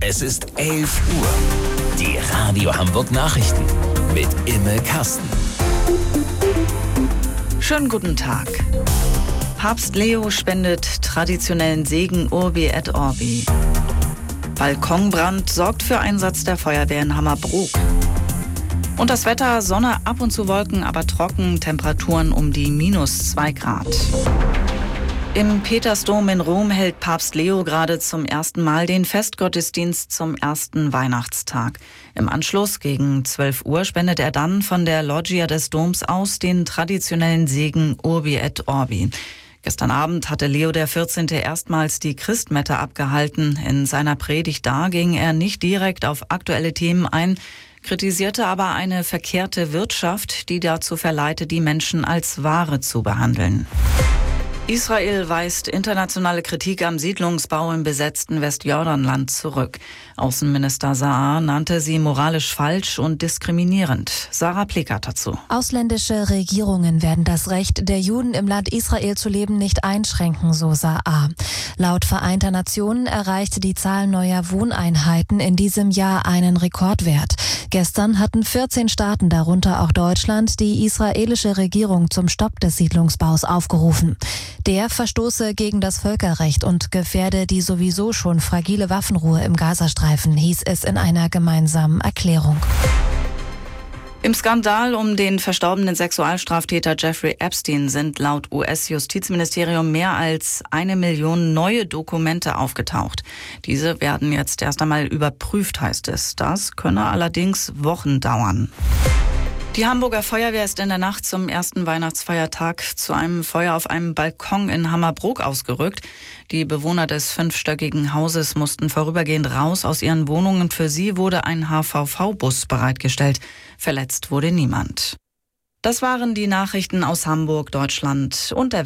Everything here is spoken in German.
Es ist 11 Uhr. Die Radio Hamburg Nachrichten mit Imme Kasten. Schönen guten Tag. Papst Leo spendet traditionellen Segen Urbi et Orbi. Balkonbrand sorgt für Einsatz der Feuerwehr in Hammerbrook. Und das Wetter, Sonne, ab und zu Wolken, aber trocken, Temperaturen um die -2 Grad. Im Petersdom in Rom hält Papst Leo gerade zum ersten Mal den Festgottesdienst zum ersten Weihnachtstag. Im Anschluss gegen 12 Uhr spendet er dann von der Loggia des Doms aus den traditionellen Segen Urbi et Orbi. Gestern Abend hatte Leo XIV. Erstmals die Christmette abgehalten. In seiner Predigt da ging er nicht direkt auf aktuelle Themen ein, kritisierte aber eine verkehrte Wirtschaft, die dazu verleitet, die Menschen als Ware zu behandeln. Israel weist internationale Kritik am Siedlungsbau im besetzten Westjordanland zurück. Außenminister Saar nannte sie moralisch falsch und diskriminierend. Sarah Plickert dazu. Ausländische Regierungen werden das Recht der Juden im Land Israel zu leben nicht einschränken, so Saar. Laut Vereinter Nationen erreichte die Zahl neuer Wohneinheiten in diesem Jahr einen Rekordwert. Gestern hatten 14 Staaten, darunter auch Deutschland, die israelische Regierung zum Stopp des Siedlungsbaus aufgerufen. Der verstoße gegen das Völkerrecht und gefährde die sowieso schon fragile Waffenruhe im Gazastreifen, hieß es in einer gemeinsamen Erklärung. Im Skandal um den verstorbenen Sexualstraftäter Jeffrey Epstein sind laut US-Justizministerium mehr als 1 Million neue Dokumente aufgetaucht. Diese werden jetzt erst einmal überprüft, heißt es. Das könne allerdings Wochen dauern. Die Hamburger Feuerwehr ist in der Nacht zum ersten Weihnachtsfeiertag zu einem Feuer auf einem Balkon in Hammerbrook ausgerückt. Die Bewohner des 5-stöckigen Hauses mussten vorübergehend raus aus ihren Wohnungen. Für sie wurde ein HVV-Bus bereitgestellt. Verletzt wurde niemand. Das waren die Nachrichten aus Hamburg, Deutschland und der